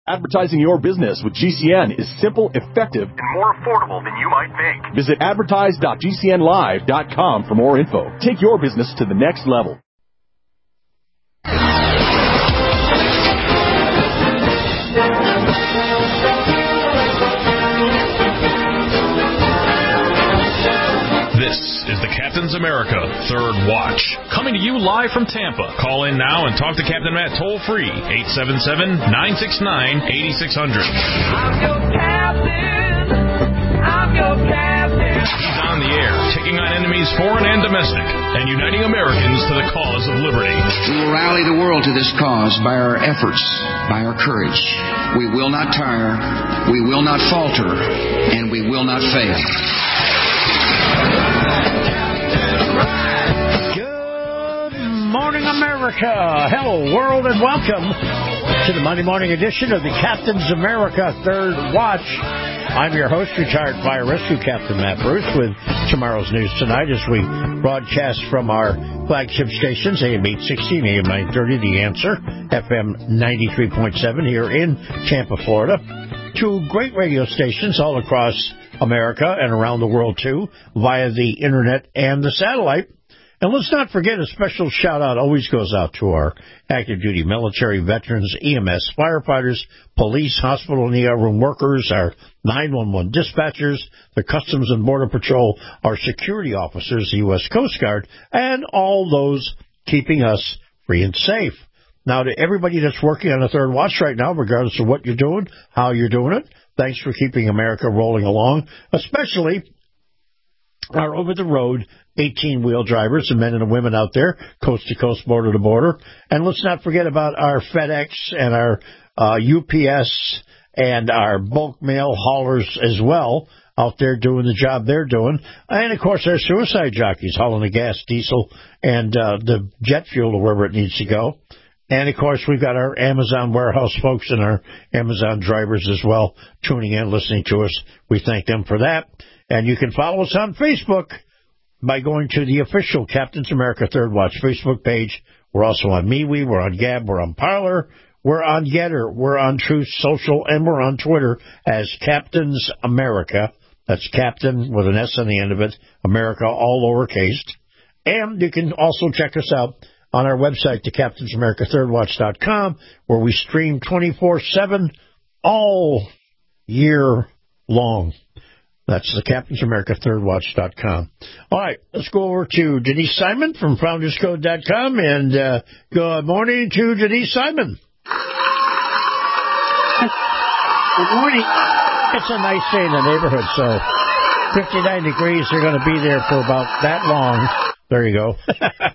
Advertising your business with GCN is simple, effective, and more affordable than you might think. Visit advertise.gcnlive.com for more info. Take your business to the next level. This is the Captain's America Third Watch, coming to you live from Tampa. Call in now and talk to Captain Matt toll-free, 877-969-8600. I'm your captain. I'm your captain. He's on the air, taking on enemies foreign and domestic, and uniting Americans to the cause of liberty. We will rally the world to this cause by our efforts, by our courage. We will not tire, we will not falter, and we will not fail. Good morning, America. Hello, world, and welcome to the Monday morning edition of the Captain's America Third Watch. I'm your host, retired fire rescue Captain Matt Bruce, with tomorrow's news tonight as we broadcast from our flagship stations, AM 860 and AM 930, The Answer, FM 93.7 here in Tampa, Florida. Two great radio stations all across America and around the world, too, via the Internet and the satellite. And let's not forget, a special shout-out always goes out to our active-duty military, veterans, EMS, firefighters, police, hospital and ER room workers, our 911 dispatchers, the Customs and Border Patrol, our security officers, the U.S. Coast Guard, and all those keeping us free and safe. Now, to everybody that's working on the Third Watch right now, regardless of what you're doing, how you're doing it, thanks for keeping America rolling along, especially our over-the-road 18-wheel drivers, the men and the women out there, coast-to-coast, border-to-border. And let's not forget about our FedEx and our UPS and our bulk mail haulers as well, out there doing the job they're doing. And, of course, our suicide jockeys hauling the gas, diesel, and the jet fuel to wherever it needs to go. And, of course, we've got our Amazon warehouse folks and our Amazon drivers as well tuning in, listening to us. We thank them for that. And you can follow us on Facebook by going to the official Captain's America Third Watch Facebook page. We're also on MeWe, we're on Gab, we're on Parler, we're on Getter, we're on Truth Social, and we're on Twitter as Captain's America. That's Captain with an S on the end of it, America, all lowercase. And you can also check us out on our website, thecaptainsamericathirdwatch.com, where we stream 24/7 all year long. That's thecaptainsamericathirdwatch.com. All right, let's go over to Denise Simon from founderscode.com, and good morning to Denise Simon. Good morning. It's a nice day in the neighborhood, so 59 degrees, they're going to be there for about that long. There you go.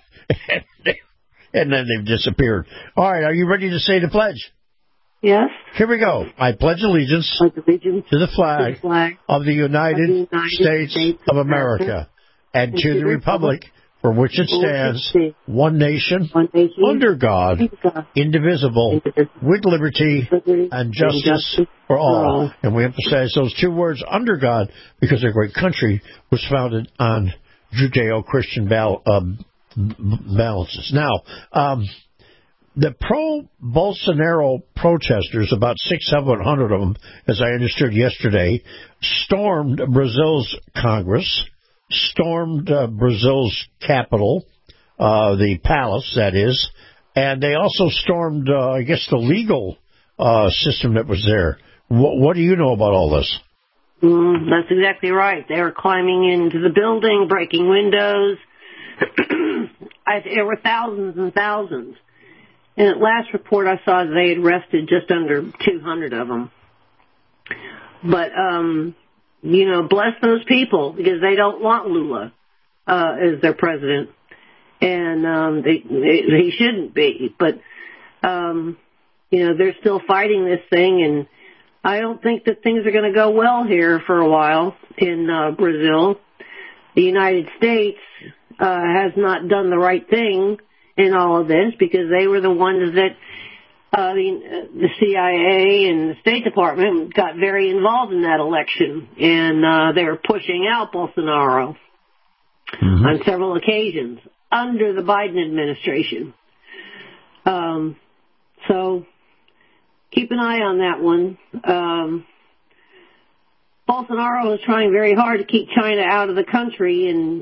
And then they've disappeared. All right, are you ready to say the pledge? Yes. Here we go. I pledge allegiance to the flag of the United States of America and to the republic for which it stands, one nation, under God, indivisible, with liberty and justice for all. And we emphasize those two words, under God, because our great country was founded on Judeo-Christian balances. Now, the pro-Bolsonaro protesters, about 600 of them, as I understood yesterday, stormed Brazil's Congress, stormed Brazil's capital, the palace, that is, and they also stormed, I guess, the legal system that was there. What do you know about all this? That's exactly right. They were climbing into the building, breaking windows. There were thousands and thousands. And at last report I saw, they had arrested just under 200 of them. But, bless those people, because they don't want Lula as their president. And he shouldn't be. But, they're still fighting this thing, and I don't think that things are going to go well here for a while in Brazil. The United States has not done the right thing in all of this, because they were the ones that the CIA and the State Department got very involved in that election, and they were pushing out Bolsonaro on several occasions under the Biden administration. So keep an eye on that one. Bolsonaro is trying very hard to keep China out of the country, and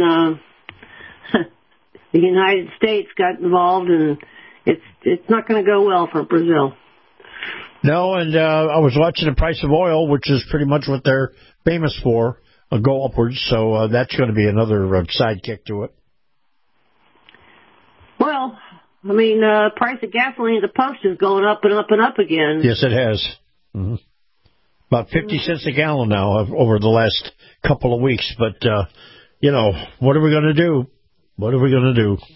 the United States got involved, and it's not going to go well for Brazil. No, and I was watching the price of oil, which is pretty much what they're famous for, go upwards, so that's going to be another sidekick to it. Well, I mean, price of gasoline at the pumps is going up and up and up again. Yes, it has. Mm-hmm. About 50 cents a gallon now over the last couple of weeks. But, what are we going to do? What are we going to do?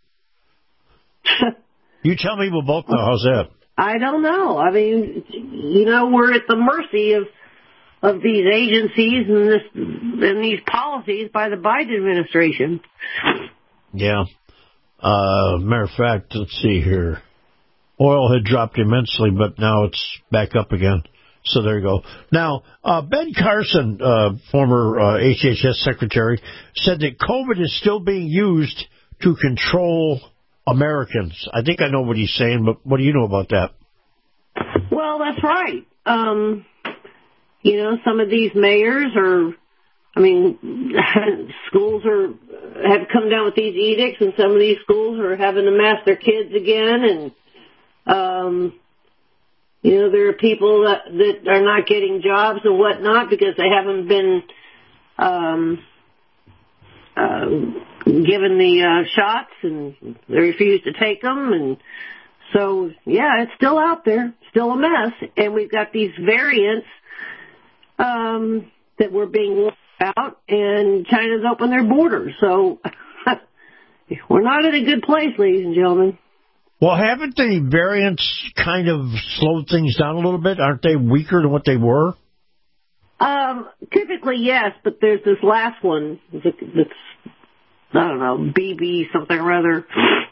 You tell me, we'll both know. How's that? I don't know. I mean, we're at the mercy of these agencies and these policies by the Biden administration. Yeah. Matter of fact, let's see here. Oil had dropped immensely, but now it's back up again. So there you go. Now, Ben Carson, former HHS secretary, said that COVID is still being used to control Americans. I think I know what he's saying, but what do you know about that? Well, that's right. Some of these mayors schools have come down with these edicts, and some of these schools are having to mask their kids again, and there are people that are not getting jobs and whatnot because they haven't been given the shots, and they refuse to take them. And so, yeah, it's still out there, still a mess. And we've got these variants that we're being warned about, and China's opened their borders. So we're not in a good place, ladies and gentlemen. Well, haven't the variants kind of slowed things down a little bit? Aren't they weaker than what they were? Typically, yes, but there's this last one that's, I don't know, BB something or other,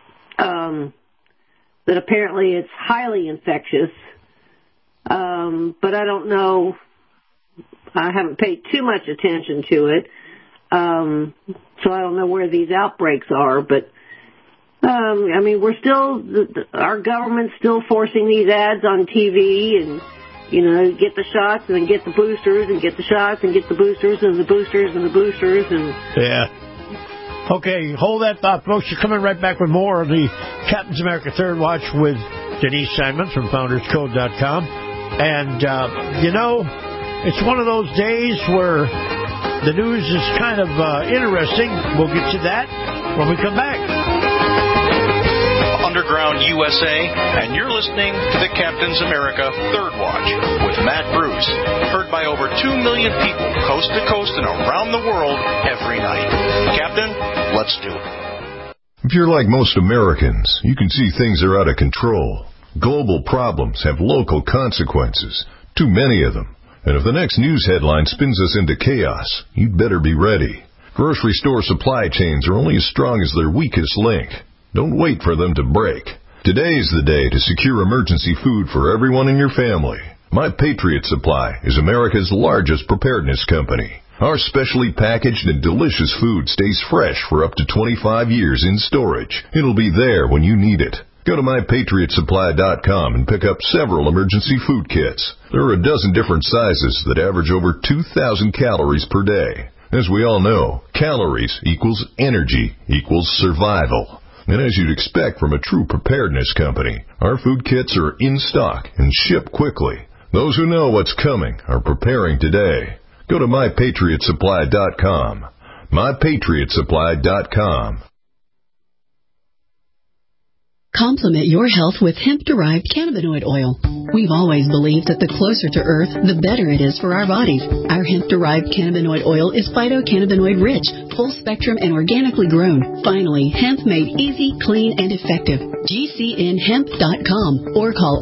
that apparently it's highly infectious. But I don't know. I haven't paid too much attention to it. So I don't know where these outbreaks are, but we're still, our government's still forcing these ads on TV and, get the shots and then get the boosters and get the shots and get the boosters and the boosters and the boosters. And yeah. Okay, hold that thought, folks. You're coming right back with more of the Captain's America Third Watch with Denise Simon from FoundersCode.com. And, it's one of those days where the news is kind of interesting. We'll get to that when we come back. Underground USA, and you're listening to the Captain's America Third Watch with Matt Bruce, heard by over 2 million people coast to coast and around the world every night. Captain, let's do it. If you're like most Americans, you can see things are out of control. Global problems have local consequences, too many of them. And if the next news headline spins us into chaos, you'd better be ready. Grocery store supply chains are only as strong as their weakest link. Don't wait for them to break. Today is the day to secure emergency food for everyone in your family. My Patriot Supply is America's largest preparedness company. Our specially packaged and delicious food stays fresh for up to 25 years in storage. It'll be there when you need it. Go to MyPatriotSupply.com and pick up several emergency food kits. There are a dozen different sizes that average over 2,000 calories per day. As we all know, calories equals energy equals survival. And as you'd expect from a true preparedness company, our food kits are in stock and ship quickly. Those who know what's coming are preparing today. Go to MyPatriotSupply.com. MyPatriotSupply.com. Complement your health with hemp-derived cannabinoid oil. We've always believed that the closer to Earth, the better it is for our bodies. Our hemp-derived cannabinoid oil is phytocannabinoid-rich, full-spectrum, and organically grown. Finally, hemp made easy, clean, and effective. GCNhemp.com or call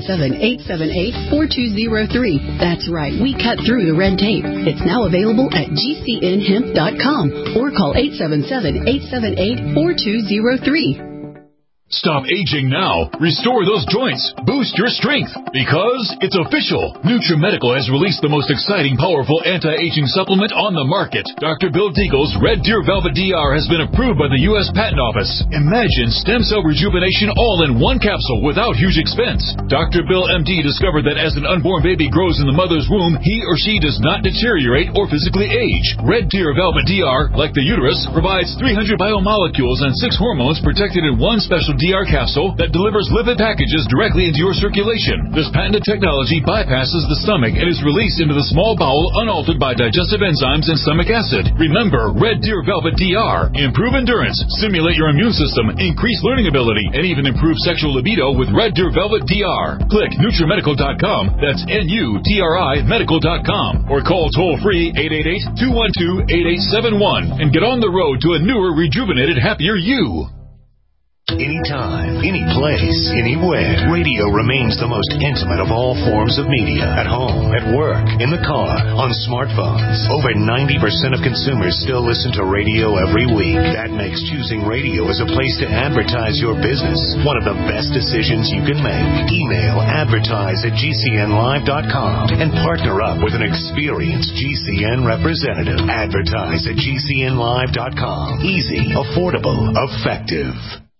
877-878-4203. That's right, we cut through the red tape. It's now available at GCNhemp.com or call 877-878-4203. Stop aging now. Restore those joints. Boost your strength. Because it's official. NutriMedical has released the most exciting, powerful anti-aging supplement on the market. Dr. Bill Deagle's Red Deer Velvet DR has been approved by the U.S. Patent Office. Imagine stem cell rejuvenation all in one capsule without huge expense. Dr. Bill MD discovered that as an unborn baby grows in the mother's womb, he or she does not deteriorate or physically age. Red Deer Velvet DR, like the uterus, provides 300 biomolecules and 6 hormones protected in one special DR capsule that delivers lipid packages directly into your circulation. This patented technology bypasses the stomach and is released into the small bowel unaltered by digestive enzymes and stomach acid. Remember, Red Deer Velvet DR. Improve endurance, stimulate your immune system, increase learning ability, and even improve sexual libido with Red Deer Velvet DR. Click NutriMedical.com, that's N-U-T-R-I medical.com, or call toll-free 888-212-8871 and get on the road to a newer, rejuvenated, happier you. Anytime, any place, anywhere, radio remains the most intimate of all forms of media. At home, at work, in the car, on smartphones. Over 90% of consumers still listen to radio every week. That makes choosing radio as a place to advertise your business one of the best decisions you can make. Email advertise@gcnlive.com and partner up with an experienced GCN representative. Advertise@gcnlive.com. Easy, affordable, effective.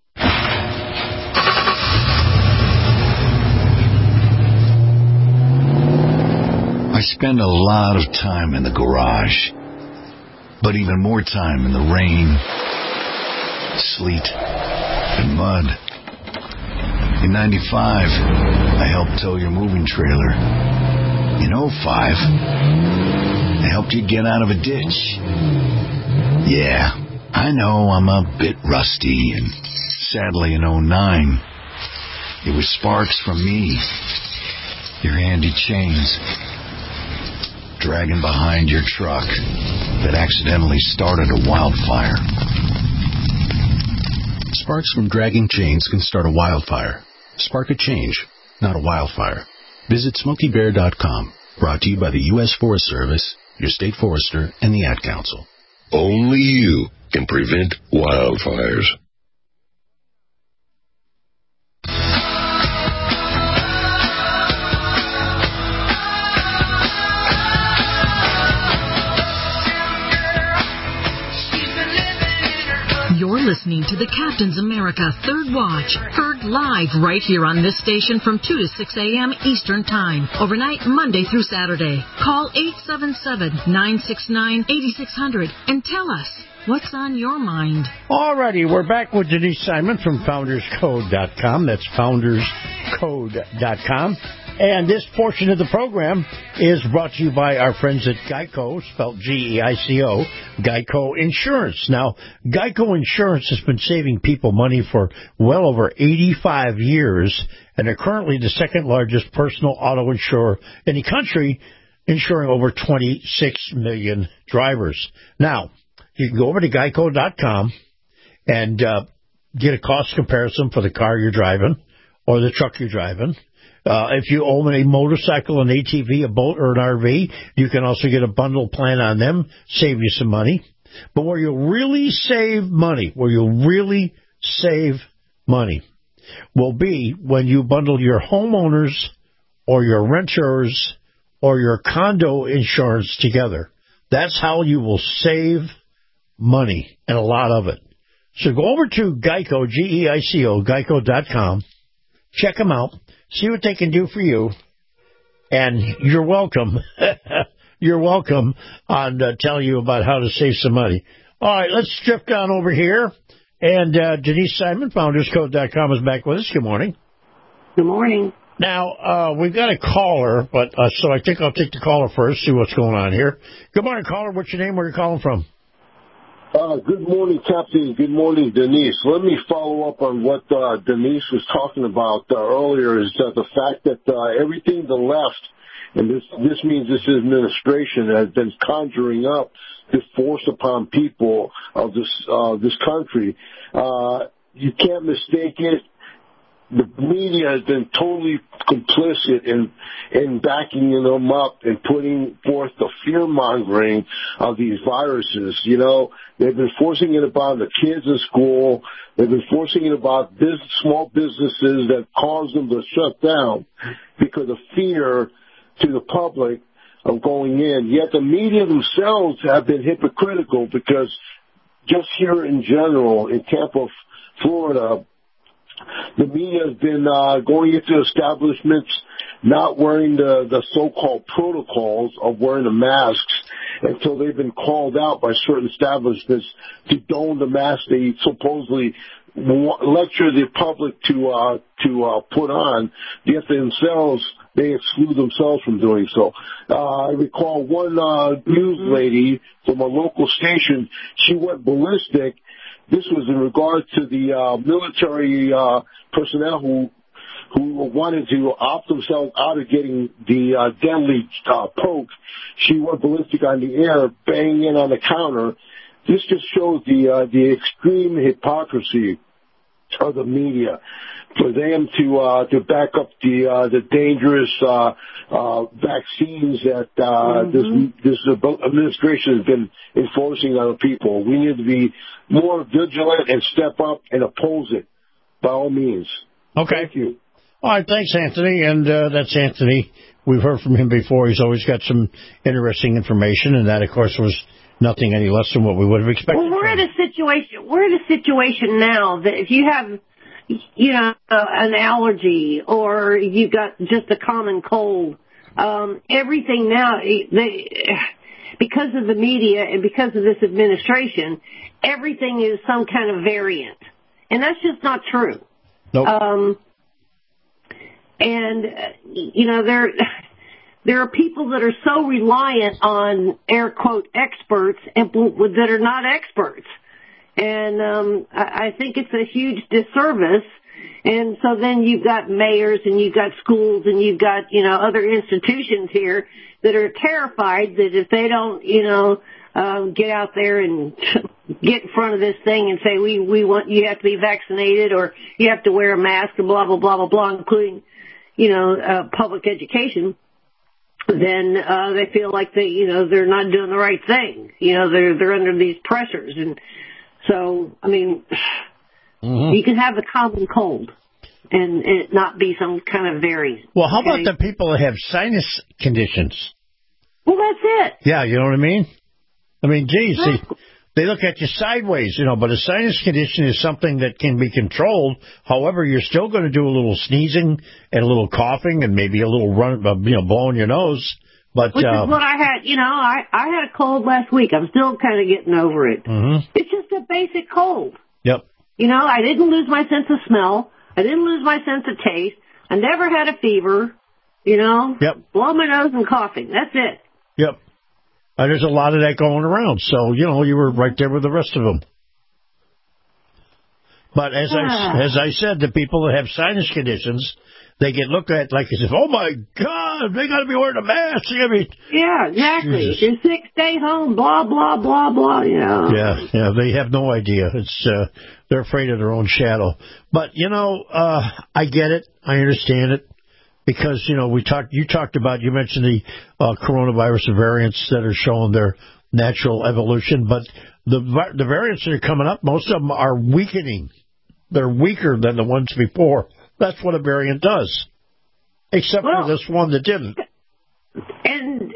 I spend a lot of time in the garage, but even more time in the rain, sleet, and mud. In 95, I helped tow your moving trailer. In 05, I helped you get out of a ditch. Yeah, I know I'm a bit rusty, and sadly in 09, it was sparks from me, your handy chains, dragging behind your truck that accidentally started a wildfire. Sparks from dragging chains can start a wildfire. Spark a change, not a wildfire. Visit SmokeyBear.com. Brought to you by the U.S. Forest Service, your state forester, and the Ad Council. Only you can prevent wildfires. You're listening to the Captain's America Third Watch, heard live right here on this station from 2 to 6 a.m. Eastern Time, overnight Monday through Saturday. Call 877-969-8600 and tell us what's on your mind. Alrighty, we're back with Denise Simon from FoundersCode.com. That's FoundersCode.com. And this portion of the program is brought to you by our friends at Geico, spelled G-E-I-C-O, Geico Insurance. Now, Geico Insurance has been saving people money for well over 85 years, and they're currently the second largest personal auto insurer in the country, insuring over 26 million drivers. Now, you can go over to Geico.com and get a cost comparison for the car you're driving or the truck you're driving. If you own a motorcycle, an ATV, a boat, or an RV, you can also get a bundle plan on them, save you some money. But where you'll really save money, will be when you bundle your homeowners or your renters or your condo insurance together. That's how you will save money, and a lot of it. So go over to Geico, G-E-I-C-O, Geico.com. Check them out. See what they can do for you. And you're welcome. You're welcome on telling you about how to save some money. All right, let's drift on over here. And Denise Simon, FoundersCode.com, is back with us. Good morning. Good morning. Now, we've got a caller, but so I think I'll take the caller first, see what's going on here. Good morning, caller. What's your name? Where are you calling from? Good morning, Captain. Good morning, Denise. Let me follow up on what Denise was talking about earlier, is the fact that everything the left, and this means this administration, has been conjuring up to force upon people of this country. You can't mistake it. the media has been totally complicit in backing them up and putting forth the fear-mongering of these viruses. You know, they've been forcing it upon the kids in school. They've been forcing it about small businesses that cause them to shut down because of fear to the public of going in. Yet the media themselves have been hypocritical because just here in general, in Tampa, Florida, the media has been going into establishments not wearing the so-called protocols of wearing the masks until they've been called out by certain establishments to don the mask they supposedly lecture the public to put on, yet they exclude themselves from doing so. I recall one news lady from a local station, she went ballistic. This was in regard to the military personnel who wanted to opt themselves out of getting the deadly poke. She went ballistic on the air, banging in on the counter. This just shows the extreme hypocrisy of the media, for them to back up the dangerous vaccines that this administration has been enforcing on people. We need to be more vigilant and step up and oppose it by all means. Okay. Thank you. All right, thanks, Anthony. And that's Anthony. We've heard from him before. He's always got some interesting information, and that, of course, was nothing any less than what we would have expected. Well, we're at a situation now that if you have, an allergy or you've got just a common cold, everything now, because of the media and because of this administration, everything is some kind of variant. And that's just not true. Nope. There are people that are so reliant on, air quote, experts and that are not experts. And I think it's a huge disservice. And so then you've got mayors and you've got schools and you've got, other institutions here that are terrified that if they don't, get out there and get in front of this thing and say, we want, you have to be vaccinated or you have to wear a mask and blah, blah, blah, blah, blah, including, public education, then they feel like they're not doing the right thing. They're under these pressures. And so, you can have the common cold and it not be some kind of variant. Well, how about the people that have sinus conditions? Well, that's it. Yeah, you know what I mean? Geez, they look at you sideways, but a sinus condition is something that can be controlled. However, you're still going to do a little sneezing and a little coughing and maybe a little blowing your nose. But which is what I had. I had a cold last week. I'm still kind of getting over it. Mm-hmm. It's just a basic cold. Yep. I didn't lose my sense of smell. I didn't lose my sense of taste. I never had a fever. Yep. Blow my nose and coughing. That's it. Yep. There's a lot of that going around. So, you were right there with the rest of them. But as I said, the people that have sinus conditions, they get looked at like as if, oh, my God, they got to be wearing a mask. Yeah, exactly. Jesus. You're sick, stay home, blah, blah, blah, blah, Yeah, they have no idea. It's they're afraid of their own shadow. But, I get it. I understand it. Because, you mentioned the coronavirus variants that are showing their natural evolution, but the variants that are coming up, most of them are weakening. They're weaker than the ones before. That's what a variant does. Except for this one that didn't. And,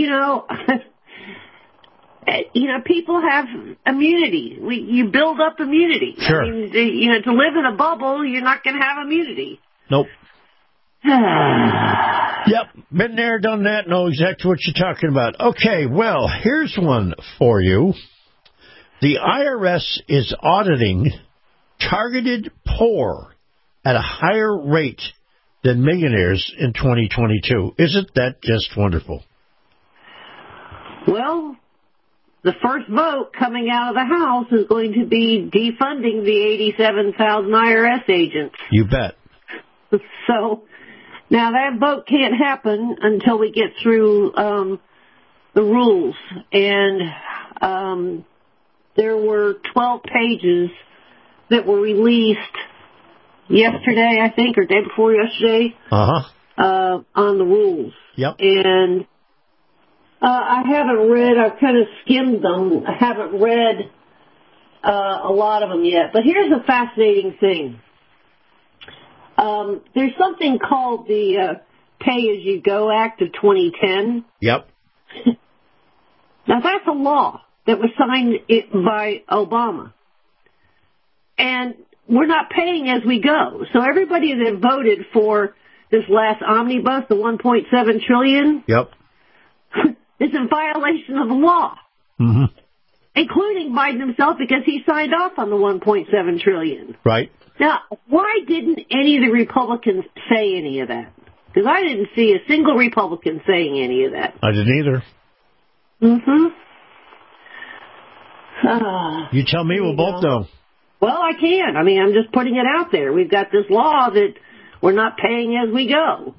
people have immunity. You build up immunity. Sure. To live in a bubble, you're not going to have immunity. Nope. Yep, been there, done that, know exactly what you're talking about. Okay, well, here's one for you. The IRS is auditing targeted poor at a higher rate than millionaires in 2022. Isn't that just wonderful? Well, the first vote coming out of the House is going to be defunding the 87,000 IRS agents. You bet. So... now, that vote can't happen until we get through the rules. And there were 12 pages that were released yesterday, I think, or day before yesterday, on the rules. Yep. And I haven't read, I've kind of skimmed them. I haven't read a lot of them yet. But here's a fascinating thing. There's something called the Pay-As-You-Go Act of 2010. Yep. Now, that's a law that was signed by Obama. And we're not paying as we go. So everybody that voted for this last omnibus, the $1.7 trillion, yep, is in violation of the law, including Biden himself, because he signed off on the $1.7 trillion. Right. Now, why didn't any of the Republicans say any of that? Because I didn't see a single Republican saying any of that. I didn't either. You tell me, we'll both know. Well, I can. I mean, I'm just putting it out there. We've got this law that we're not paying as we go.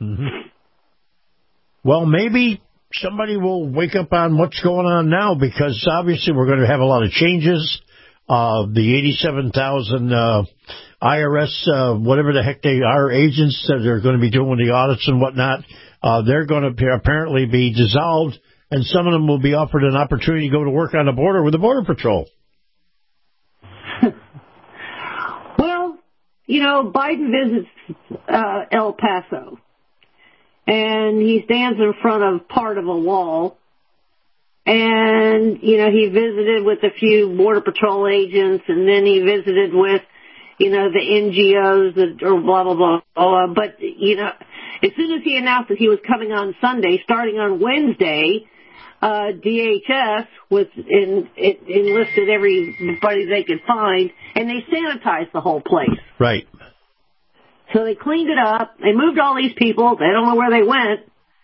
Well, maybe somebody will wake up on what's going on now, because obviously we're going to have a lot of changes. The 87,000 IRS, whatever the heck they are, agents that are going to be doing the audits and whatnot, they're going to apparently be dissolved, and some of them will be offered an opportunity to go to work on the border with the Border Patrol. Well, you know, Biden visits El Paso, and he stands in front of part of a wall, and, you know, he visited with a few Border Patrol agents, and then he visited with, you know, the NGOs that are blah, blah, blah, blah. But, you know, as soon as he announced that he was coming on Sunday, starting on Wednesday, DHS enlisted everybody they could find, and they sanitized the whole place. Right. So they cleaned it up. They moved all these people. They don't know where they went.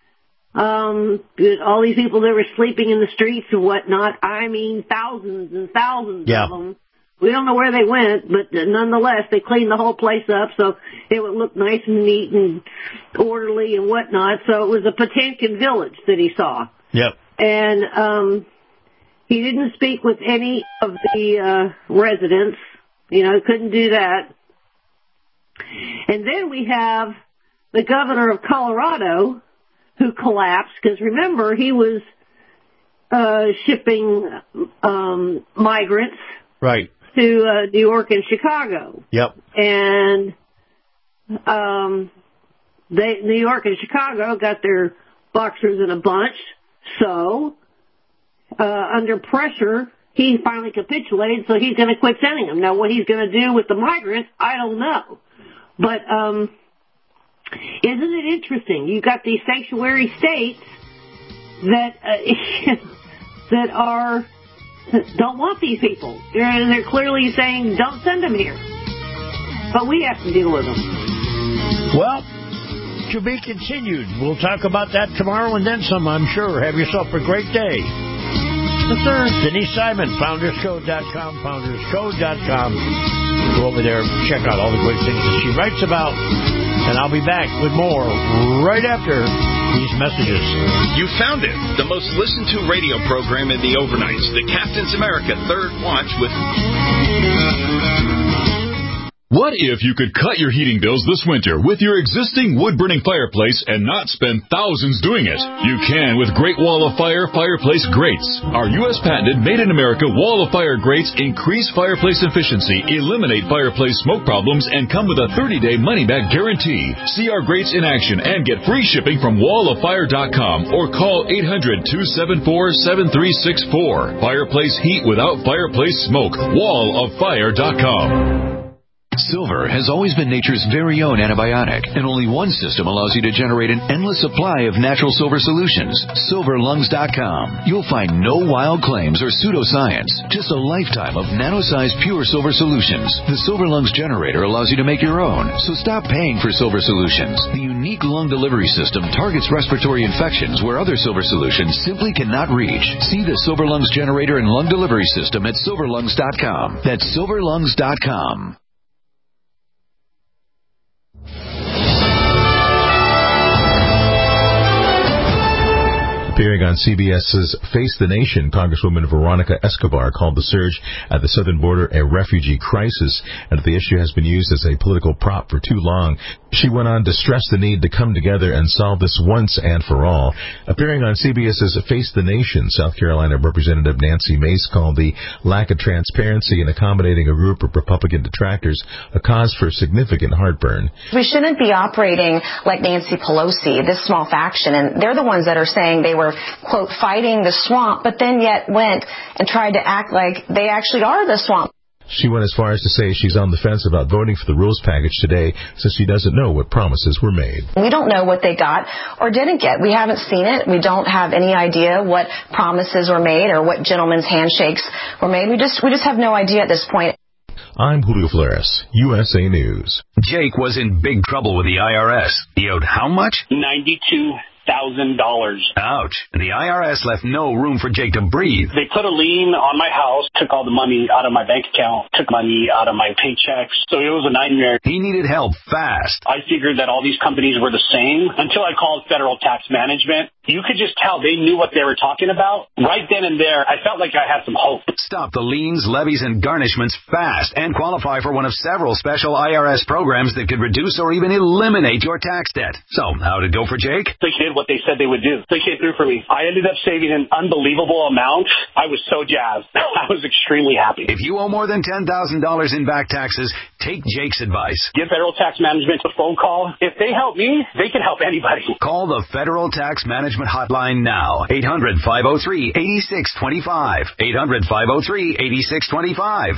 All these people that were sleeping in the streets and whatnot. I mean, thousands and thousands of them. We don't know where they went, but nonetheless, they cleaned the whole place up so it would look nice and neat and orderly and whatnot. So it was a Potemkin village that he saw. Yep. And he didn't speak with any of the residents. You know, couldn't do that. And then we have the governor of Colorado, who collapsed, because remember, he was shipping migrants to New York and Chicago. Yep. And New York and Chicago got their boxers in a bunch, so under pressure, he finally capitulated, so he's going to quit sending them. Now, what he's going to do with the migrants, I don't know. But isn't it interesting? You've got these sanctuary states that don't want these people. They're clearly saying, don't send them here. But we have to deal with them. Well, to be continued. We'll talk about that tomorrow and then some, I'm sure. Have yourself a great day. Yes, sir. Denise Simon, founderscode.com, founderscode.com. Go over there, check out all the great things that she writes about. And I'll be back with more right after these messages. You found it. The most listened to radio program in the overnights. The Captain's America Third Watch with... What if you could cut your heating bills this winter with your existing wood-burning fireplace and not spend thousands doing it? You can with Great Wall of Fire fireplace grates. Our U.S. patented made-in-America Wall of Fire grates increase fireplace efficiency, eliminate fireplace smoke problems, and come with a 30-day money-back guarantee. See our grates in action and get free shipping from walloffire.com or call 800-274-7364. Fireplace heat without fireplace smoke. walloffire.com. Silver has always been nature's very own antibiotic, and only one system allows you to generate an endless supply of natural silver solutions. SilverLungs.com. You'll find no wild claims or pseudoscience, just a lifetime of nano-sized pure silver solutions. The Silver Lungs generator allows you to make your own, so stop paying for silver solutions. The unique lung delivery system targets respiratory infections where other silver solutions simply cannot reach. See the Silver Lungs generator and lung delivery system at SilverLungs.com. That's SilverLungs.com. Appearing Appearing on CBS's Face the Nation, Congresswoman Veronica Escobar called the surge at the southern border a refugee crisis, and that the issue has been used as a political prop for too long. She went on to stress the need to come together and solve this once and for all. Appearing on CBS's Face the Nation, South Carolina Representative Nancy Mace called the lack of transparency in accommodating a group of Republican detractors a cause for significant heartburn. We shouldn't be operating like Nancy Pelosi, this small faction, and they're the ones that are saying they were, quote, fighting the swamp, but then yet went and tried to act like they actually are the swamp. She went as far as to say she's on the fence about voting for the rules package today since she doesn't know what promises were made. We don't know what they got or didn't get. We haven't seen it. We don't have any idea what promises were made or what gentlemen's handshakes were made. We just have no idea at this point. I'm Julio Flores, USA News. Jake was in big trouble with the IRS. He owed how much? $92,000. Ouch. And the IRS left no room for Jake to breathe. They put a lien on my house, took all the money out of my bank account, took money out of my paychecks. So it was a nightmare. He needed help fast. I figured that all these companies were the same until I called Federal Tax Management. You could just tell they knew what they were talking about. Right then and there, I felt like I had some hope. Stop the liens, levies, and garnishments fast and qualify for one of several special IRS programs that could reduce or even eliminate your tax debt. So, how'd it go for Jake? They did what they said they would do. They came through for me. I ended up saving an unbelievable amount. I was so jazzed. I was extremely happy. If you owe more than $10,000 in back taxes, take Jake's advice. Give Federal Tax Management a phone call. If they help me, they can help anybody. Call the Federal Tax Management hotline now. 800-503-8625. 800-503-8625.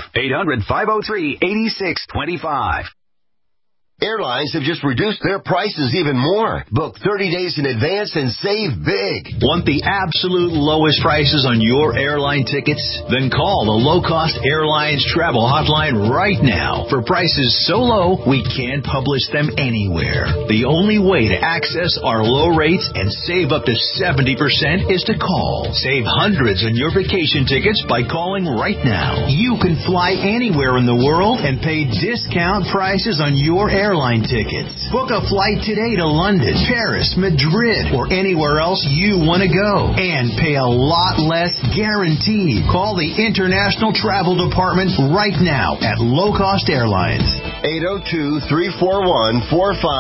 800-503-8625. Airlines have just reduced their prices even more. Book 30 days in advance and save big. Want the absolute lowest prices on your airline tickets? Then call the Low Cost Airlines Travel Hotline right now. For prices so low, we can't publish them anywhere. The only way to access our low rates and save up to 70% is to call. Save hundreds on your vacation tickets by calling right now. You can fly anywhere in the world and pay discount prices on your airline tickets. Book a flight today to London, Paris, Madrid, or anywhere else you want to go. And pay a lot less guaranteed. Call the International Travel Department right now at Low Cost Airlines. 802-341-4535.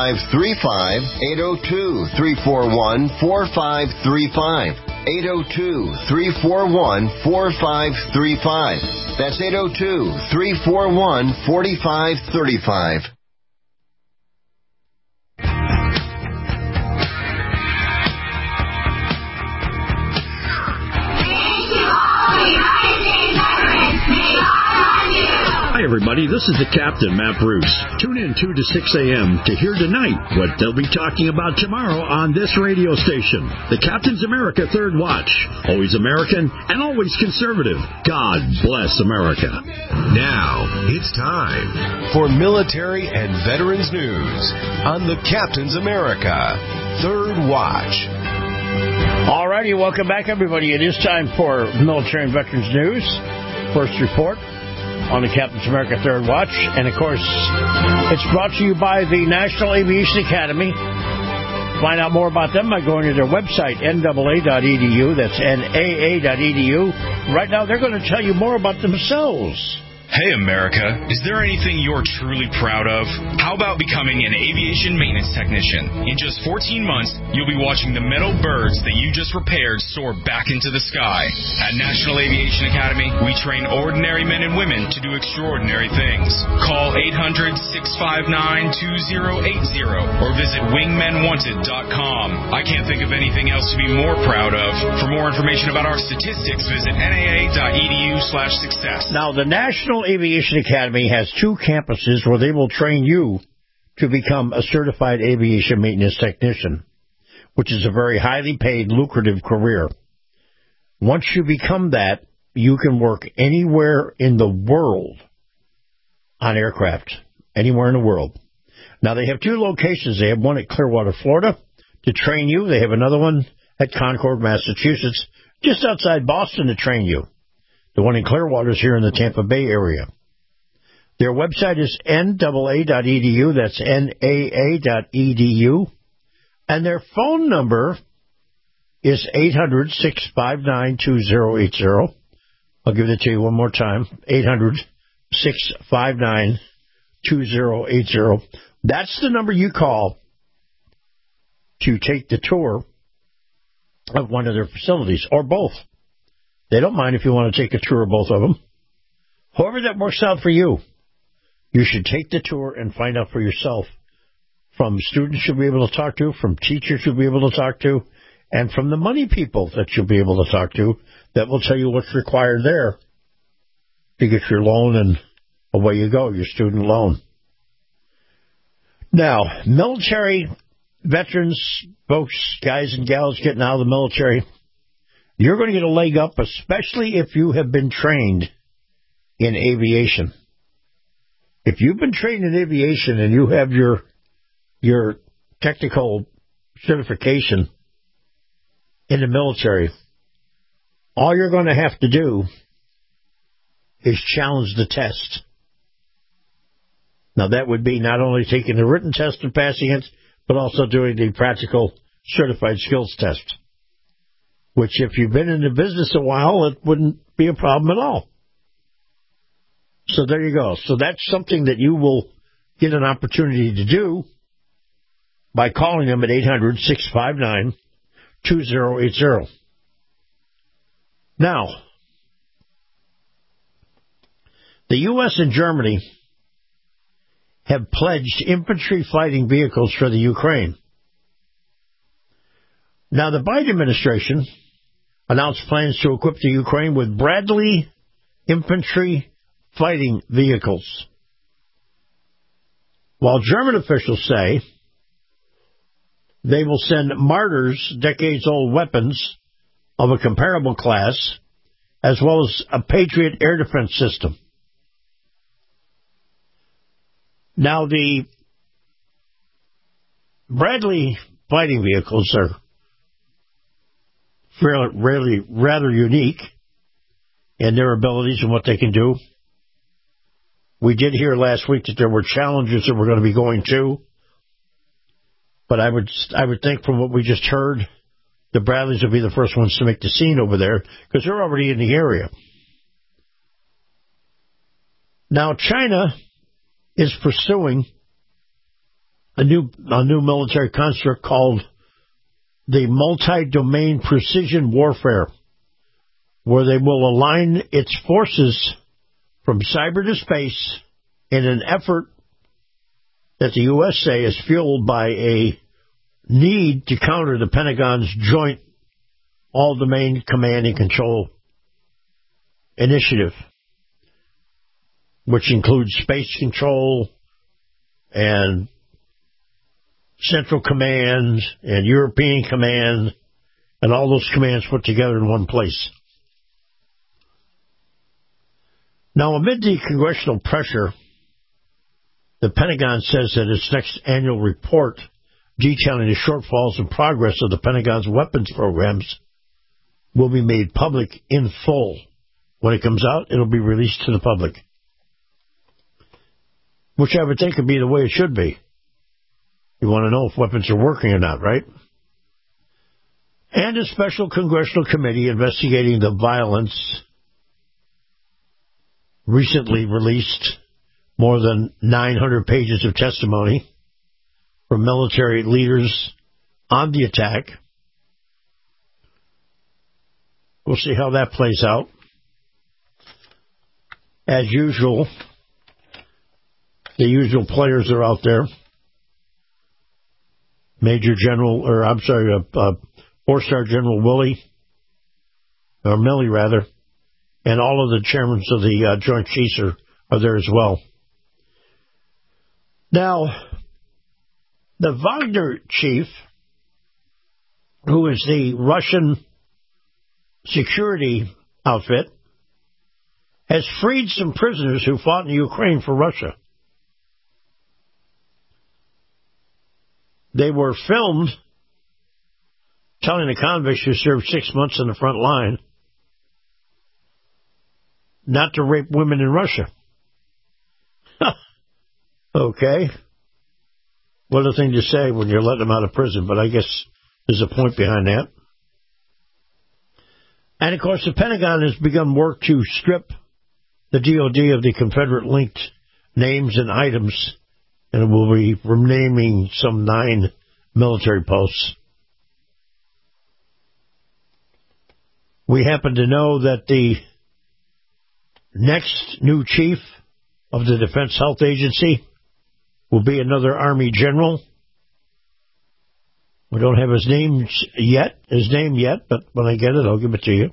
802-341-4535. 802-341-4535. That's 802-341-4535. Hi, everybody. This is the Captain, Matt Bruce. Tune in 2 to 6 a.m. to hear tonight what they'll be talking about tomorrow on this radio station. The Captain's America Third Watch. Always American and always conservative. God bless America. Now, it's time for military and veterans news on the Captain's America Third Watch. All righty, welcome back, everybody. It is time for military and veterans news. First report on the Captain's America Third Watch. And, of course, it's brought to you by the National Aviation Academy. Find out more about them by going to their website, NAA.edu. That's NAA.edu. Right now, they're going to tell you more about themselves. Hey, America, is there anything you're truly proud of? How about becoming an aviation maintenance technician? In just 14 months, you'll be watching the metal birds that you just repaired soar back into the sky. At National Aviation Academy, we train ordinary men and women to do extraordinary things. Call 800-659-2080 or visit wingmenwanted.com. I can't think of anything else to be more proud of. For more information about our statistics, visit naa.edu/success. Now, the National Aviation Academy has 2 campuses where they will train you to become a certified aviation maintenance technician, which is a very highly paid, lucrative career. Once you become that, you can work anywhere in the world on aircraft, anywhere in the world. Now, they have 2 locations. They have one at Clearwater, Florida, to train you. They have another one at Concord, Massachusetts, just outside Boston to train you. The one in Clearwater is here in the Tampa Bay area. Their website is NAA.edu. That's NAA.edu. And their phone number is 800-659-2080. I'll give it to you one more time. 800-659-2080. That's the number you call to take the tour of one of their facilities, or both. They don't mind if you want to take a tour of both of them. However that works out for you, you should take the tour and find out for yourself. From students you'll be able to talk to, from teachers you'll be able to talk to, and from the money people that you'll be able to talk to that will tell you what's required there to get your loan, and away you go, your student loan. Now, military veterans, folks, guys and gals getting out of the military, you're going to get a leg up, especially if you have been trained in aviation. If you've been trained in aviation and you have your technical certification in the military, all you're going to have to do is challenge the test. Now, that would be not only taking the written test and passing it, but also doing the practical certified skills test, which if you've been in the business a while, it wouldn't be a problem at all. So there you go. So that's something that you will get an opportunity to do by calling them at 800-659-2080. Now, the U.S. and Germany have pledged infantry fighting vehicles for the Ukraine. Now, the Biden administration announced plans to equip the Ukraine with Bradley infantry fighting vehicles, while German officials say they will send Martyrs decades-old weapons of a comparable class, as well as a Patriot air defense system. Now, the Bradley fighting vehicles are rather unique in their abilities and what they can do. We did hear last week that there were challenges that we're going to be going to, but I would think from what we just heard, the Bradleys will be the first ones to make the scene over there because they're already in the area. Now, China is pursuing a new military construct called the multi-domain precision warfare, where they will align its forces from cyber to space in an effort that the U.S. say is fueled by a need to counter the Pentagon's joint all-domain command and control initiative, which includes space control and Central Command and European Command and all those commands put together in one place. Now, amid the congressional pressure, the Pentagon says that its next annual report detailing the shortfalls and progress of the Pentagon's weapons programs will be made public in full. When it comes out, it'll be released to the public, which I would think would be the way it should be. You want to know if weapons are working or not, right? And a special congressional committee investigating the violence recently released more than 900 pages of testimony from military leaders on the attack. We'll see how that plays out. As usual, the usual players are out there. Four-star General Milley, and all of the chairmen of the Joint Chiefs are there as well. Now, the Wagner chief, who is the Russian security outfit, has freed some prisoners who fought in Ukraine for Russia. They were filmed telling the convicts who served 6 months on the front line not to rape women in Russia. Okay. What a thing to say when you're letting them out of prison, but I guess there's a point behind that. And, of course, the Pentagon has begun work to strip the DOD of the Confederate-linked names and items, and it will be renaming some 9 military posts. We happen to know that the next new chief of the Defense Health Agency will be another Army general. We don't have his name yet, but when I get it, I'll give it to you.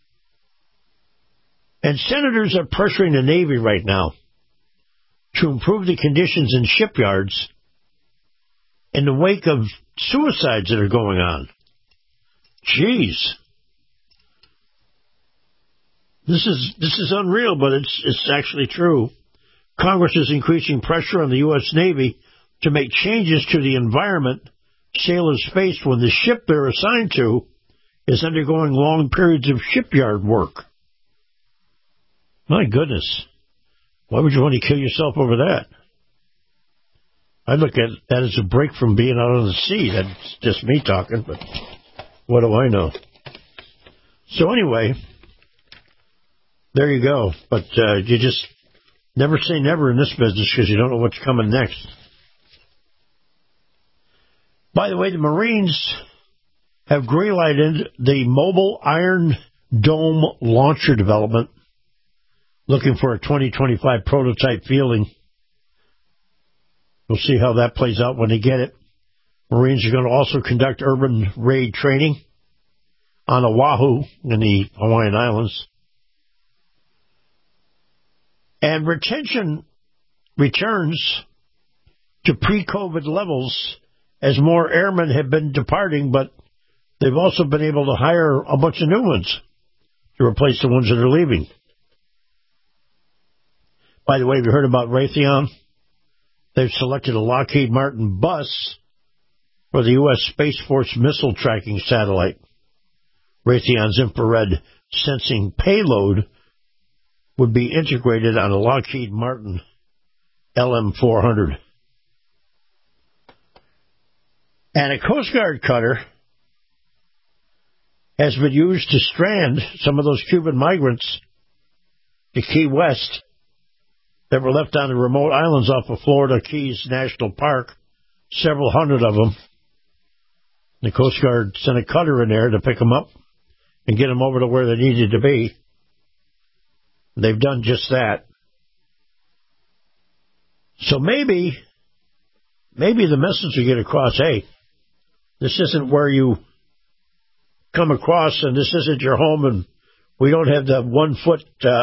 And senators are pressuring the Navy right now to improve the conditions in shipyards in the wake of suicides that are going on. Jeez. This is unreal, but it's actually true. Congress is increasing pressure on the U.S. Navy to make changes to the environment sailors face when the ship they're assigned to is undergoing long periods of shipyard work. My goodness. Why would you want to kill yourself over that? I look at that as a break from being out on the sea. That's just me talking, but what do I know? So anyway, there you go. But you just never say never in this business because you don't know what's coming next. By the way, the Marines have greenlighted the Mobile Iron Dome launcher development, looking for a 2025 prototype fielding. We'll see how that plays out when they get it. Marines are going to also conduct urban raid training on Oahu in the Hawaiian Islands. And retention returns to pre-COVID levels as more airmen have been departing, but they've also been able to hire a bunch of new ones to replace the ones that are leaving. By the way, have you heard about Raytheon? They've selected a Lockheed Martin bus for the U.S. Space Force missile tracking satellite. Raytheon's infrared sensing payload would be integrated on a Lockheed Martin LM-400. And a Coast Guard cutter has been used to strand some of those Cuban migrants to Key West that were left on the remote islands off of Florida Keys National Park, several hundred of them. The Coast Guard sent a cutter in there to pick them up and get them over to where they needed to be. They've done just that. So maybe the message will get across, hey, this isn't where you come across and this isn't your home and we don't have the 1 foot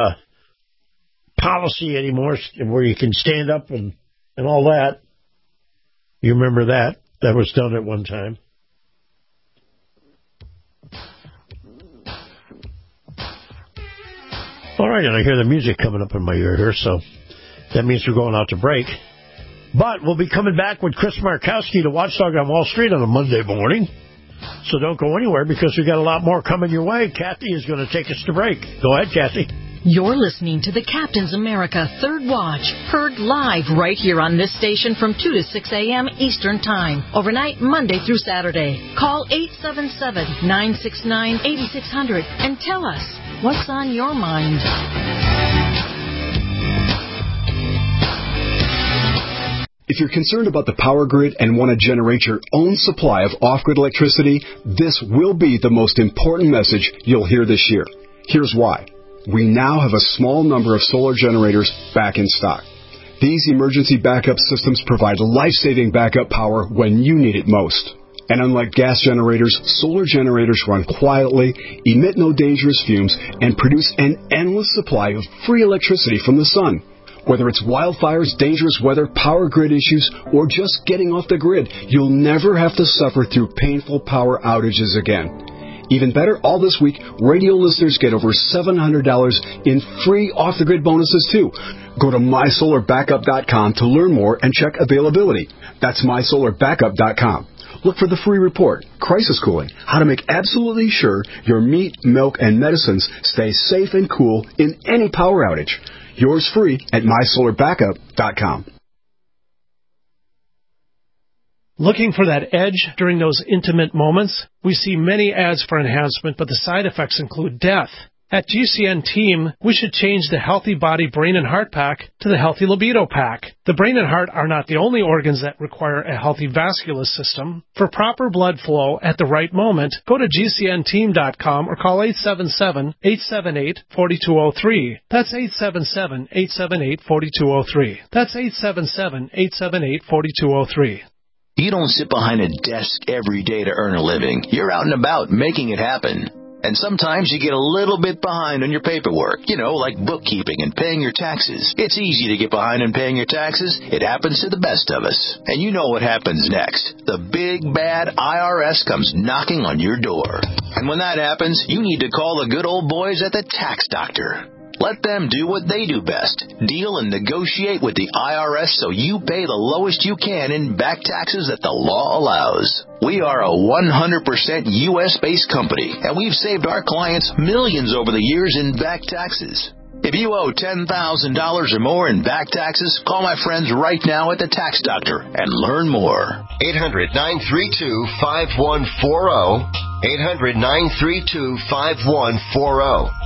policy anymore where you can stand up and all that. You remember that? That was done at one time. All right, and I hear the music coming up in my ear here, so that means we're going out to break. But we'll be coming back with Chris Markowski, the Watchdog on Wall Street, on a Monday morning. So don't go anywhere because we've got a lot more coming your way. Kathy is going to take us to break. Go ahead, Kathy. You're listening to the Captain's America Third Watch, heard live right here on this station from 2 to 6 a.m. Eastern Time, overnight Monday through Saturday. Call 877-969-8600 and tell us what's on your mind. If you're concerned about the power grid and want to generate your own supply of off-grid electricity, this will be the most important message you'll hear this year. Here's why. We now have a small number of solar generators back in stock. These emergency backup systems provide life-saving backup power when you need it most. And unlike gas generators, solar generators run quietly, emit no dangerous fumes, and produce an endless supply of free electricity from the sun. Whether it's wildfires, dangerous weather, power grid issues, or just getting off the grid, you'll never have to suffer through painful power outages again. Even better, all this week, radio listeners get over $700 in free off-the-grid bonuses, too. Go to MySolarBackup.com to learn more and check availability. That's MySolarBackup.com. Look for the free report, Crisis Cooling, how to make absolutely sure your meat, milk, and medicines stay safe and cool in any power outage. Yours free at MySolarBackup.com. Looking for that edge during those intimate moments? We see many ads for enhancement, but the side effects include death. At GCN Team, we should change the Healthy Body, Brain, and Heart Pack to the Healthy Libido Pack. The brain and heart are not the only organs that require a healthy vascular system. For proper blood flow at the right moment, go to GCNteam.com or call 877-878-4203. That's 877-878-4203. That's 877-878-4203. You don't sit behind a desk every day to earn a living. You're out and about making it happen. And sometimes you get a little bit behind on your paperwork, like bookkeeping and paying your taxes. It's easy to get behind on paying your taxes. It happens to the best of us. And you know what happens next. The big, bad IRS comes knocking on your door. And when that happens, you need to call the good old boys at the Tax Doctor. Let them do what they do best. Deal and negotiate with the IRS so you pay the lowest you can in back taxes that the law allows. We are a 100% U.S.-based company, and we've saved our clients millions over the years in back taxes. If you owe $10,000 or more in back taxes, call my friends right now at the Tax Doctor and learn more. 800-932-5140. 800-932-5140.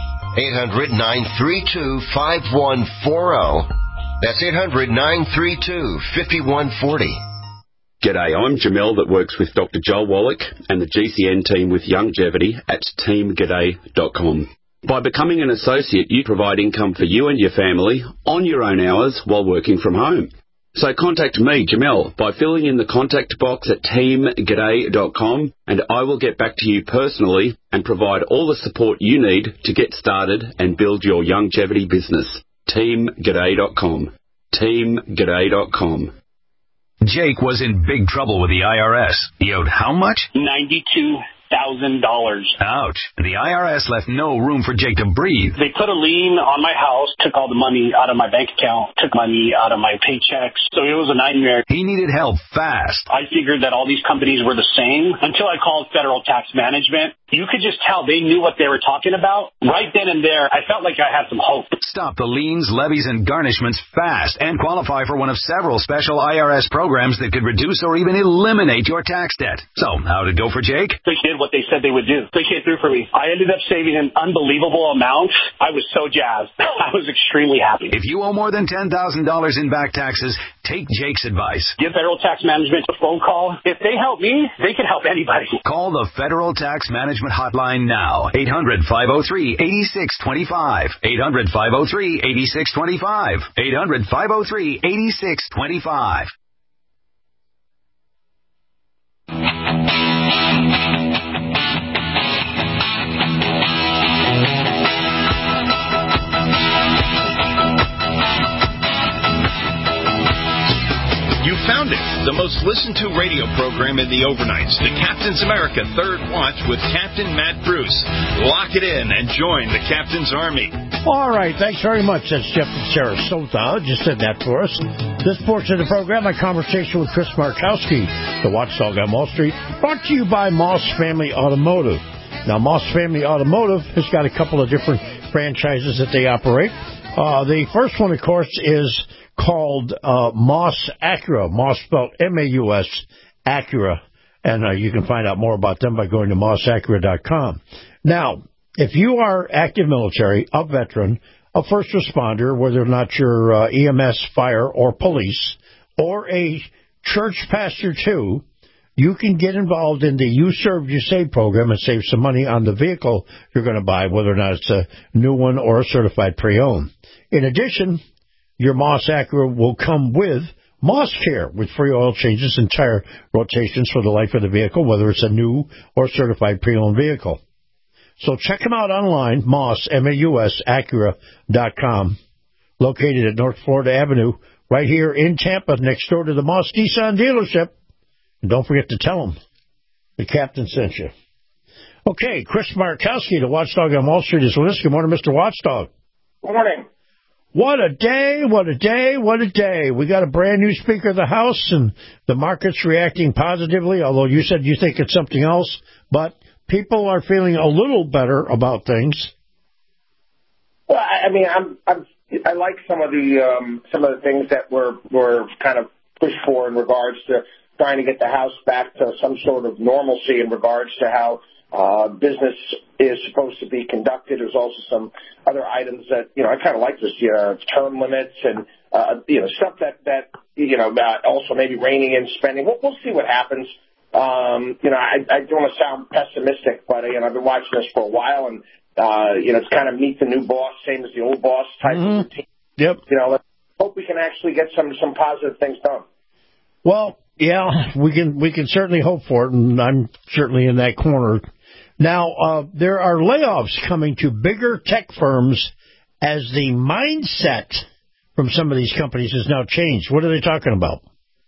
800-932-5140. That's 800-932-5140. G'day, I'm Jamel that works with Dr. Joel Wallach and the GCN team with Longevity at teamg'day.com. By becoming an associate, you provide income for you and your family on your own hours while working from home. So contact me, Jamel, by filling in the contact box at teamg'day.com, and I will get back to you personally and provide all the support you need to get started and build your longevity business. teamg'day.com. teamg'day.com. Jake was in big trouble with the IRS. He owed how much? $92,000. Ouch. The IRS left no room for Jake to breathe. They put a lien on my house, took all the money out of my bank account, took money out of my paychecks. So it was a nightmare. He needed help fast. I figured that all these companies were the same until I called Federal Tax Management. You could just tell they knew what they were talking about. Right then and there, I felt like I had some hope. Stop the liens, levies, and garnishments fast and qualify for one of several special IRS programs that could reduce or even eliminate your tax debt. So, how'd it go for Jake? They did what they said they would do. They came through for me. I ended up saving an unbelievable amount. I was so jazzed. I was extremely happy. If you owe more than $10,000 in back taxes, take Jake's advice. Give Federal Tax Management a phone call. If they help me, they can help anybody. Call the Federal Tax Management Hotline now. 800-503-8625. 800-503-8625. 800-503-8625. You found it, the most listened to radio program in the overnights, the Captain's America Third Watch with Captain Matt Bruce. Lock it in and join the Captain's Army. All right, thanks very much. That's Jeff from Sarasota. Just said that for us. This portion of the program, my conversation with Chris Markowski, the watchdog on Wall Street, brought to you by Moss Family Automotive. Now, Moss Family Automotive has got a couple of different franchises that they operate. The first one, of course, is called Moss Acura. Moss spelled M-A-U-S, Acura. And you can find out more about them by going to mossacura.com. Now, if you are active military, a veteran, a first responder, whether or not you're EMS, fire, or police, or a church pastor too, you can get involved in the You Serve, You Save program and save some money on the vehicle you're going to buy, whether or not it's a new one or a certified pre-owned. In addition, your Moss Acura will come with Moss Care with free oil changes and tire rotations for the life of the vehicle, whether it's a new or certified pre-owned vehicle. So check them out online, Moss, M-A-U-S, Acura.com, located at North Florida Avenue, right here in Tampa, next door to the Moss Nissan dealership. And don't forget to tell them the captain sent you. Okay, Chris Markowski, the watchdog on Wall Street, is with us. Good morning, Mr. Watchdog. Good morning. What a day, what a day, what a day. We got a brand new Speaker of the House, and the market's reacting positively, although you said you think it's something else. But people are feeling a little better about things. Well, I mean, I like some of the things that were kind of pushed for in regards to trying to get the House back to some sort of normalcy in regards to how business is supposed to be conducted. There's also some other items that, I kind of like this, term limits and, stuff that also maybe reining in spending. We'll see what happens. I don't want to sound pessimistic, but, I've been watching this for a while, and, it's kind of meet the new boss, same as the old boss type of routine. Yep. Let's hope we can actually get some positive things done. Well, yeah, we can certainly hope for it, and I'm certainly in that corner. Now, there are layoffs coming to bigger tech firms as the mindset from some of these companies has now changed. What are they talking about?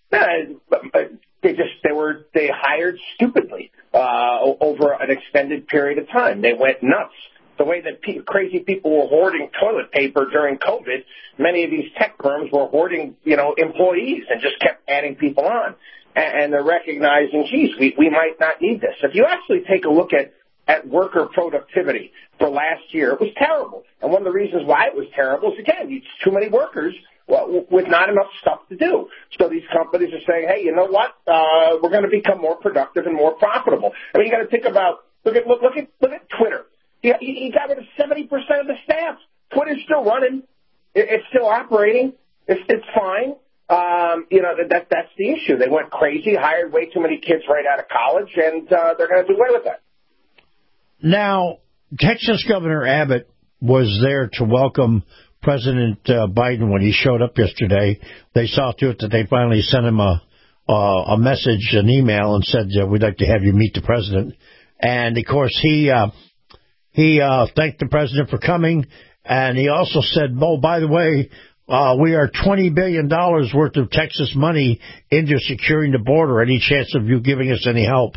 They hired stupidly over an extended period of time. They went nuts. The way that crazy people were hoarding toilet paper during COVID, many of these tech firms were hoarding, employees and just kept adding people on. And they're recognizing, geez, we might not need this. If you actually take a look at worker productivity for last year, it was terrible. And one of the reasons why it was terrible is, again, it's too many workers with not enough stuff to do. So these companies are saying, hey, you know what? We're going to become more productive and more profitable. I mean, you got to think about, look at Twitter. He got rid of 70% of the staff. Twitter's still running. It's still operating. It's fine. That's the issue. They went crazy, hired way too many kids right out of college, and they're going to do away with that. Now, Texas Governor Abbott was there to welcome President Biden when he showed up yesterday. They saw to it that they finally sent him a message, an email, and said, we'd like to have you meet the president. And, of course, he thanked the president for coming, and he also said, oh, by the way, we are $20 billion worth of Texas money into securing the border. Any chance of you giving us any help?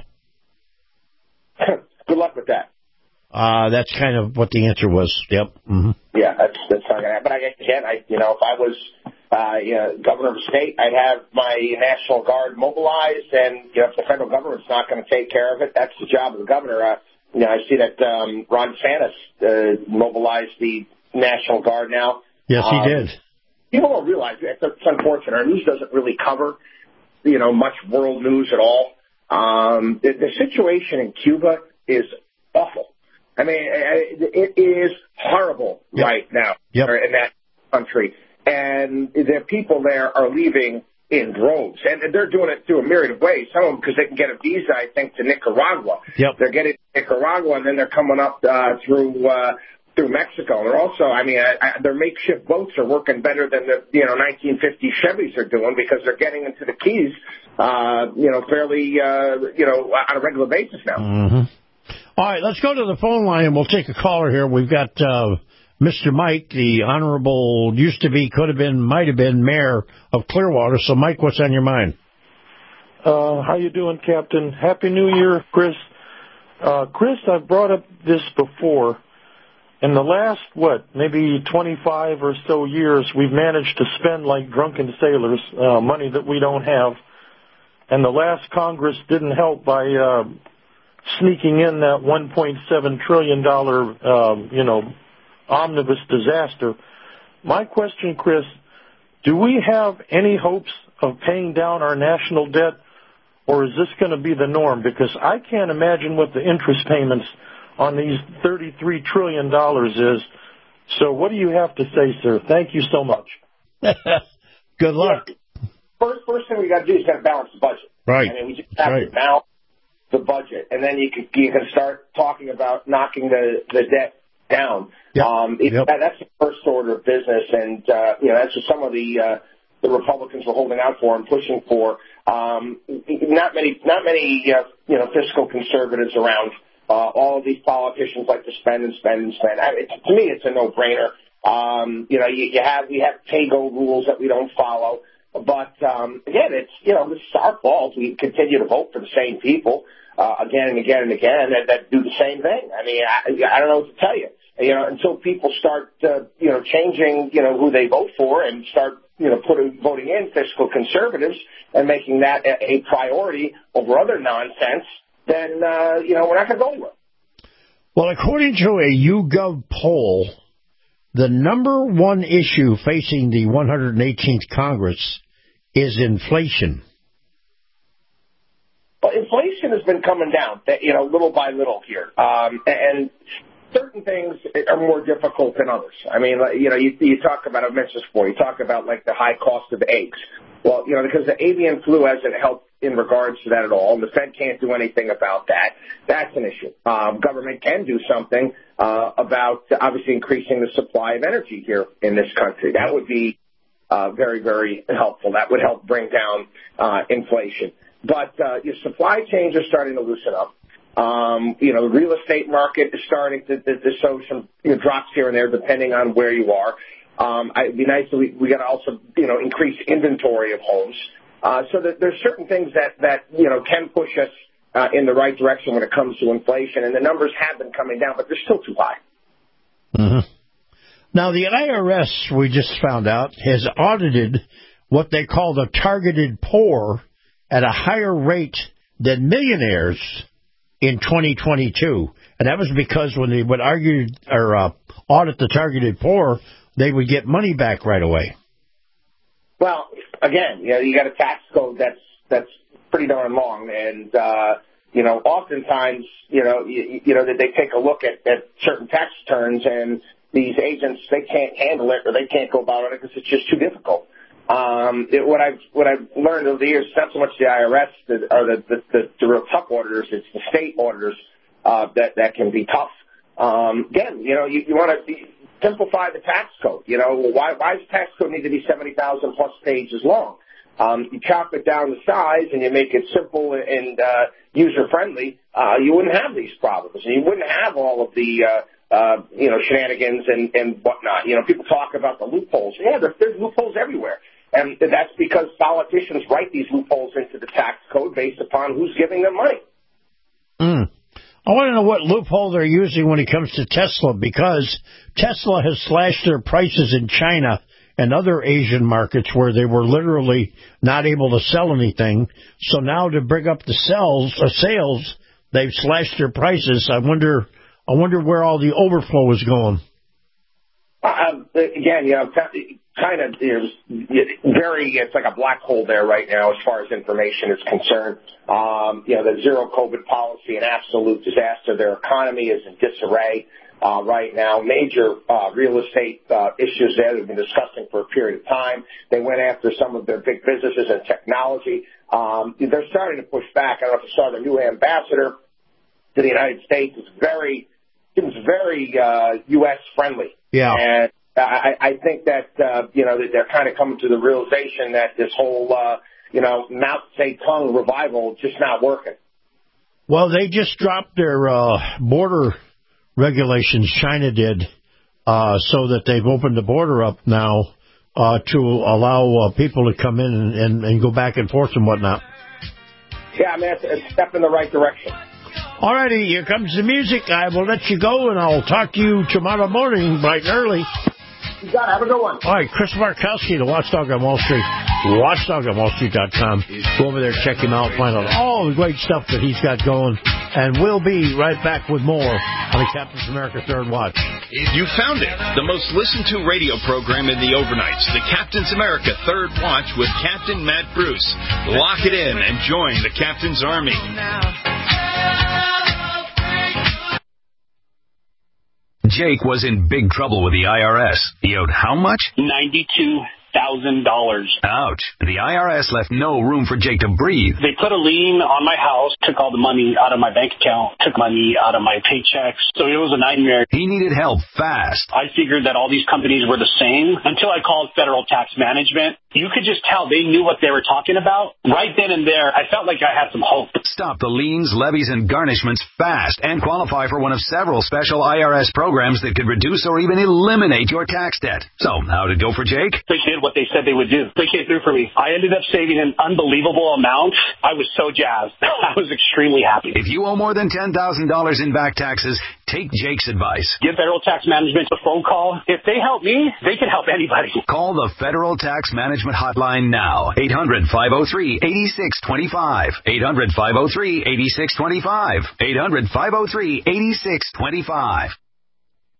Good luck with that. That's kind of what the answer was. Yep. Mm-hmm. Yeah, that's not going to happen. But if I was governor of a state, I'd have my National Guard mobilized, and if the federal government's not going to take care of it, that's the job of the governor. I see that Ron DeSantis mobilized the National Guard now. Yes, he did. People don't realize it. It's unfortunate. Our news doesn't really cover, much world news at all. The situation in Cuba is awful. I mean, it is horrible right now in that country. And the people there are leaving in droves. And they're doing it through a myriad of ways. Some of them because they can get a visa, I think, to Nicaragua. Yep. They're getting to Nicaragua, and then they're coming up through Mexico. And they're also, their makeshift boats are working better than the 1950 Chevys are doing because they're getting into the Keys, fairly, on a regular basis now. Mm-hmm. All right, let's go to the phone line, and we'll take a caller here. We've got Mr. Mike, the honorable, used to be, could have been, might have been mayor of Clearwater. So, Mike, what's on your mind? How you doing, Captain? Happy New Year, Chris. Chris, I've brought up this before. In the last, maybe 25 or so years, we've managed to spend like drunken sailors money that we don't have. And the last Congress didn't help by sneaking in that $1.7 trillion, omnibus disaster. My question, Chris, do we have any hopes of paying down our national debt, or is this going to be the norm? Because I can't imagine what the interest payments on these $33 trillion is. So what do you have to say, sir? Thank you so much. Good luck. First thing we got to do is got to balance the budget. Right. We just have to balance the budget, and then you can start talking about knocking the debt down. Yep. That's the first order of business, and that's what some of the Republicans were holding out for and pushing for. Not many fiscal conservatives around. All of these politicians like to spend and spend and spend. To me, it's a no-brainer. We have pay-go rules that we don't follow. But, again, it's our fault. We continue to vote for the same people again and again and again that do the same thing. I don't know what to tell you. Until people start, changing, who they vote for and start, voting in fiscal conservatives and making that a priority over other nonsense, then, we're not going to go anywhere. Well, according to a YouGov poll, the number one issue facing the 118th Congress is inflation. inflation has been coming down, little by little here. And certain things are more difficult than others. I mean, you talk about, I've mentioned this before, you talk about like the high cost of eggs. Well, because the avian flu hasn't helped in regards to that at all, and the Fed can't do anything about that. That's an issue. Government can do something about obviously increasing the supply of energy here in this country. That would be very, very helpful. That would help bring down inflation. But your supply chains are starting to loosen up. The real estate market is starting to show some drops here and there depending on where you are. It'd be nice if we got to also, increase inventory of homes. So that there's certain things that can push us in the right direction when it comes to inflation. And the numbers have been coming down, but they're still too high. Mm-hmm. Now, the IRS, we just found out, has audited what they call the targeted poor at a higher rate than millionaires in 2022. And that was because when they would audit the targeted poor, they would get money back right away. Well, again, you got a tax code that's pretty darn long, and oftentimes, that they take a look at certain tax returns, and these agents, they can't handle it or they can't go about it because it's just too difficult. What I've learned over the years, not so much the IRS or the real tough auditors, it's the state auditors that can be tough. Again, you want to simplify the tax code. Why does the tax code need to be 70,000 plus pages long? You chop it down to size and you make it simple and user friendly. You wouldn't have these problems, and you wouldn't have all of the shenanigans and whatnot. People talk about the loopholes. Yeah, there's loopholes everywhere. And that's because politicians write these loopholes into the tax code based upon who's giving them money. I want to know what loophole they're using when it comes to Tesla, because Tesla has slashed their prices in China and other Asian markets where they were literally not able to sell anything. So now to bring up the sales, they've slashed their prices. I wonder where all the overflow is going. Again, China is it's like a black hole there right now as far as information is concerned. The zero COVID policy, an absolute disaster. Their economy is in disarray right now. Major real estate issues there they've been discussing for a period of time. They went after some of their big businesses and technology. They're starting to push back. I don't know if you saw the new ambassador to the United States. Seems very U.S. friendly. Yeah. And I think that, that they're kind of coming to the realization that this whole, Mao Zedong revival just not working. Well, they just dropped their border regulations, China did, so that they've opened the border up now to allow people to come in and go back and forth and whatnot. Yeah, I mean, it's a step in the right direction. All righty, here comes the music. I will let you go, and I'll talk to you tomorrow morning, bright and early. You got it. Have a good one. All right, Chris Markowski, the Watchdog on Wall Street, watchdogonwallstreet.com. Go over there, check him out, find out all the great stuff that he's got going, and we'll be right back with more on the Captain's America Third Watch. You found it, the most listened to radio program in the overnights, the Captain's America Third Watch with Captain Matt Bruce. Lock it in and join the Captain's Army. Jake was in big trouble with the IRS. He owed how much? $92,000. Ouch. The IRS left no room for Jake to breathe. They put a lien on my house, took all the money out of my bank account, took money out of my paychecks. So it was a nightmare. He needed help fast. I figured that all these companies were the same until I called Federal Tax Management. You could just tell they knew what they were talking about. Right then and there, I felt like I had some hope. Stop the liens, levies, and garnishments fast and qualify for one of several special IRS programs that could reduce or even eliminate your tax debt. So, how'd it go for Jake? They did what they said they would do. They came through for me. I ended up saving an unbelievable amount. I was so jazzed. I was extremely happy. If you owe more than $10,000 in back taxes, take Jake's advice. Give Federal Tax Management a phone call. If they help me, they can help anybody. Call the Federal Tax Management hotline now. 800-503-8625. 800-503-8625. 800-503-8625.